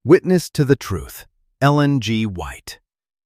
Witness to the Truth, Ellen G. White.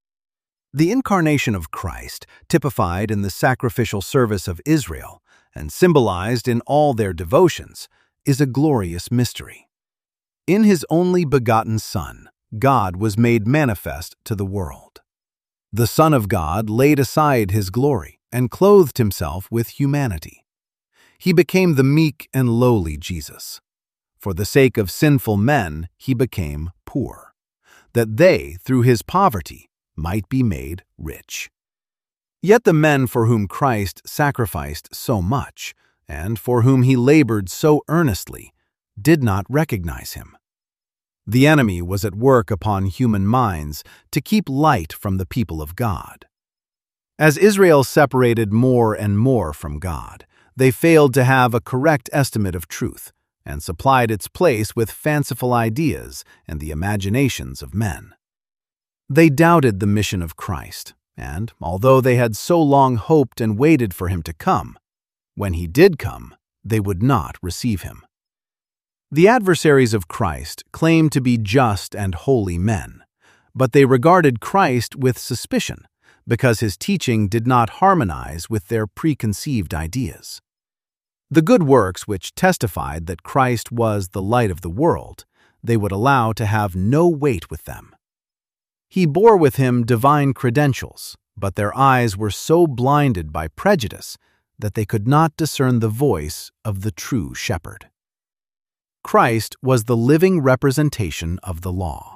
The incarnation of Christ, typified in the sacrificial service of Israel and symbolized in all their devotions, is a glorious mystery. In his only begotten Son, God was made manifest to the world. The Son of God laid aside his glory and clothed himself with humanity. He became the meek and lowly Jesus. For the sake of sinful men, he became poor, that they, through his poverty, might be made rich. Yet the men for whom Christ sacrificed so much, and for whom he labored so earnestly, did not recognize him. The enemy was at work upon human minds to keep light from the people of God. As Israel separated more and more from God, they failed to have a correct estimate of truth, and supplied its place with fanciful ideas and the imaginations of men. They doubted the mission of Christ, and, although they had so long hoped and waited for him to come, when he did come, they would not receive him. The adversaries of Christ claimed to be just and holy men, but they regarded Christ with suspicion because his teaching did not harmonize with their preconceived ideas. The good works which testified that Christ was the light of the world, they would allow to have no weight with them. He bore with him divine credentials, but their eyes were so blinded by prejudice that they could not discern the voice of the true shepherd. Christ was the living representation of the law.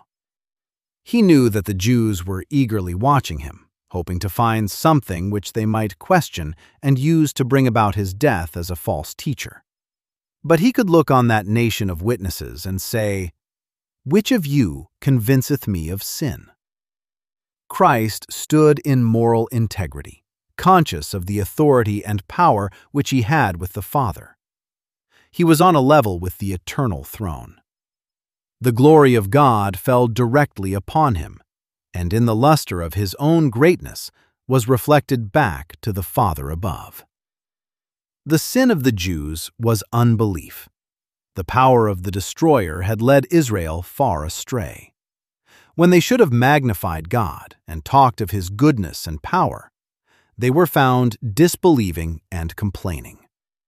He knew that the Jews were eagerly watching him, hoping to find something which they might question and use to bring about his death as a false teacher. But he could look on that nation of witnesses and say, "Which of you convinceth me of sin?" Christ stood in moral integrity, conscious of the authority and power which he had with the Father. He was on a level with the eternal throne. The glory of God fell directly upon him, and in the luster of his own greatness was reflected back to the Father above. The sin of the Jews was unbelief. The power of the destroyer had led Israel far astray. When they should have magnified God and talked of his goodness and power, they were found disbelieving and complaining.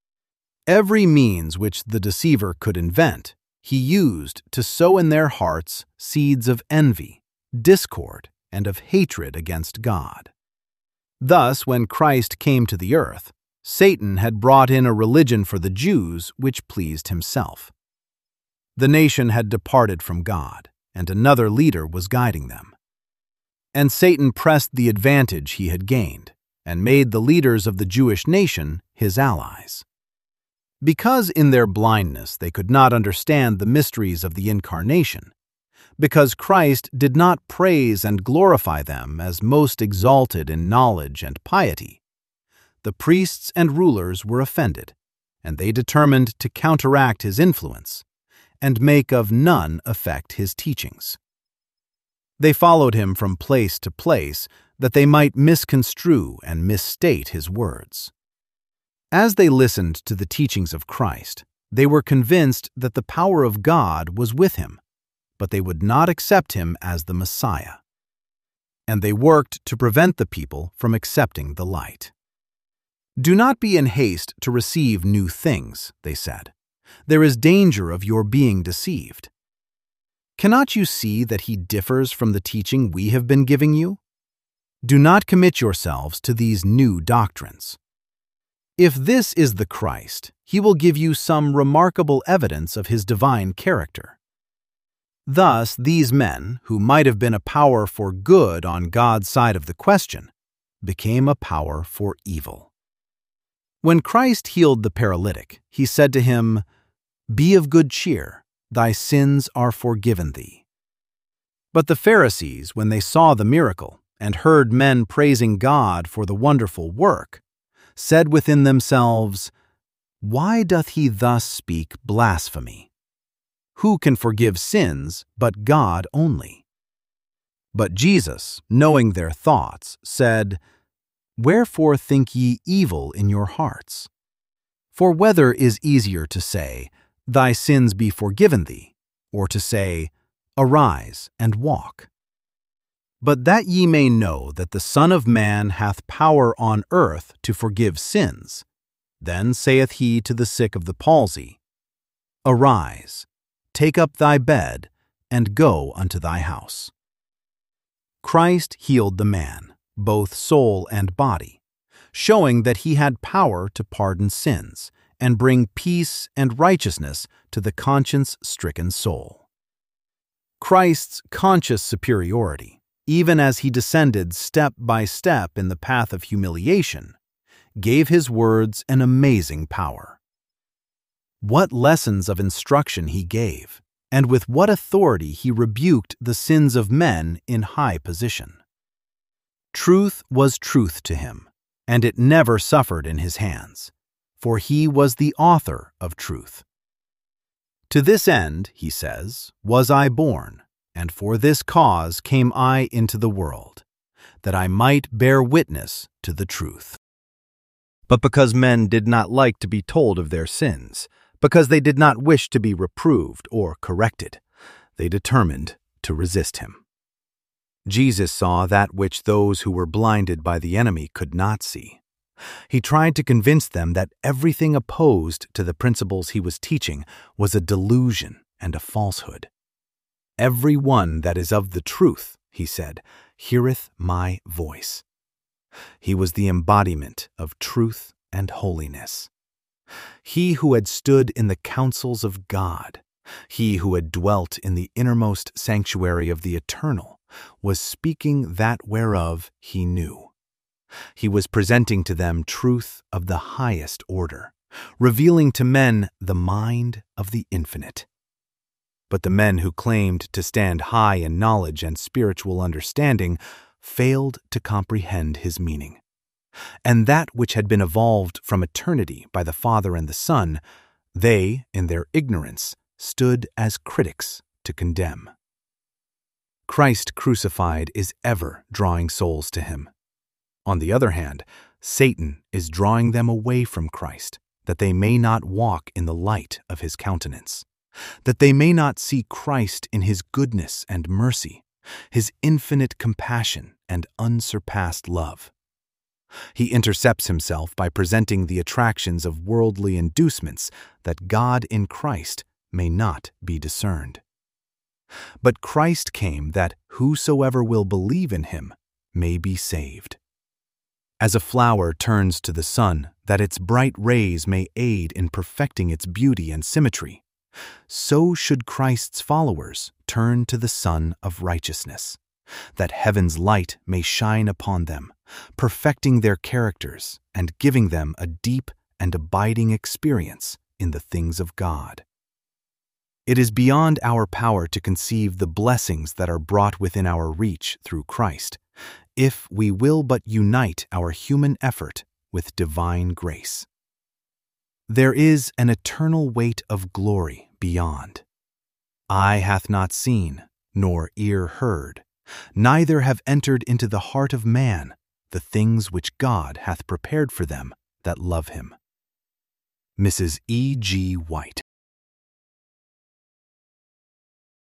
Every means which the deceiver could invent, he used to sow in their hearts seeds of envy, discord, and of hatred against God. Thus, when Christ came to the earth, Satan had brought in a religion for the Jews which pleased himself. The nation had departed from God, and another leader was guiding them. And Satan pressed the advantage he had gained, and made the leaders of the Jewish nation his allies. Because in their blindness they could not understand the mysteries of the Incarnation, because Christ did not praise and glorify them as most exalted in knowledge and piety, the priests and rulers were offended, and they determined to counteract his influence and make of none effect his teachings. They followed him from place to place that they might misconstrue and misstate his words. As they listened to the teachings of Christ, they were convinced that the power of God was with him, but they would not accept him as the Messiah. And they worked to prevent the people from accepting the light. "Do not be in haste to receive new things," they said. "There is danger of your being deceived. Cannot you see that he differs from the teaching we have been giving you? Do not commit yourselves to these new doctrines. If this is the Christ, he will give you some remarkable evidence of his divine character." Thus, these men, who might have been a power for good on God's side of the question, became a power for evil. When Christ healed the paralytic, he said to him, "Be of good cheer, thy sins are forgiven thee." But the Pharisees, when they saw the miracle and heard men praising God for the wonderful work, said within themselves, "Why doth he thus speak blasphemy? Who can forgive sins but God only?" But Jesus, knowing their thoughts, said, "Wherefore think ye evil in your hearts? For whether is easier to say, Thy sins be forgiven thee, or to say, Arise, and walk. But that ye may know that the Son of Man hath power on earth to forgive sins, then saith he to the sick of the palsy, Arise, take up thy bed, and go unto thy house. Christ healed the man, both soul and body, showing that he had power to pardon sins and bring peace and righteousness to the conscience-stricken soul. Christ's conscious superiority, even as he descended step by step in the path of humiliation, gave his words an amazing power. What lessons of instruction he gave, and with what authority he rebuked the sins of men in high position. Truth was truth to him, and it never suffered in his hands, for he was the author of truth. To this end, he says, was I born, and for this cause came I into the world, that I might bear witness to the truth. But because men did not like to be told of their sins, because they did not wish to be reproved or corrected, they determined to resist him. Jesus saw that which those who were blinded by the enemy could not see. He tried to convince them that everything opposed to the principles he was teaching was a delusion and a falsehood. Every one that is of the truth, he said, heareth my voice. He was the embodiment of truth and holiness. He who had stood in the counsels of God, he who had dwelt in the innermost sanctuary of the Eternal, was speaking that whereof he knew. He was presenting to them truth of the highest order, revealing to men the mind of the infinite. But the men who claimed to stand high in knowledge and spiritual understanding failed to comprehend his meaning. And that which had been evolved from eternity by the Father and the Son, they, in their ignorance, stood as critics to condemn. Christ crucified is ever drawing souls to him. On the other hand, Satan is drawing them away from Christ, that they may not walk in the light of his countenance, that they may not see Christ in his goodness and mercy, his infinite compassion and unsurpassed love. He intercepts himself by presenting the attractions of worldly inducements that God in Christ may not be discerned. But Christ came that whosoever will believe in him may be saved. As a flower turns to the sun that its bright rays may aid in perfecting its beauty and symmetry, so should Christ's followers turn to the Sun of Righteousness, that heaven's light may shine upon them, perfecting their characters and giving them a deep and abiding experience in the things of God. It is beyond our power to conceive the blessings that are brought within our reach through Christ, if we will but unite our human effort with divine grace. There is an eternal weight of glory beyond. Eye hath not seen, nor ear heard, neither have entered into the heart of man the things which God hath prepared for them that love him. Mrs. E. G. White.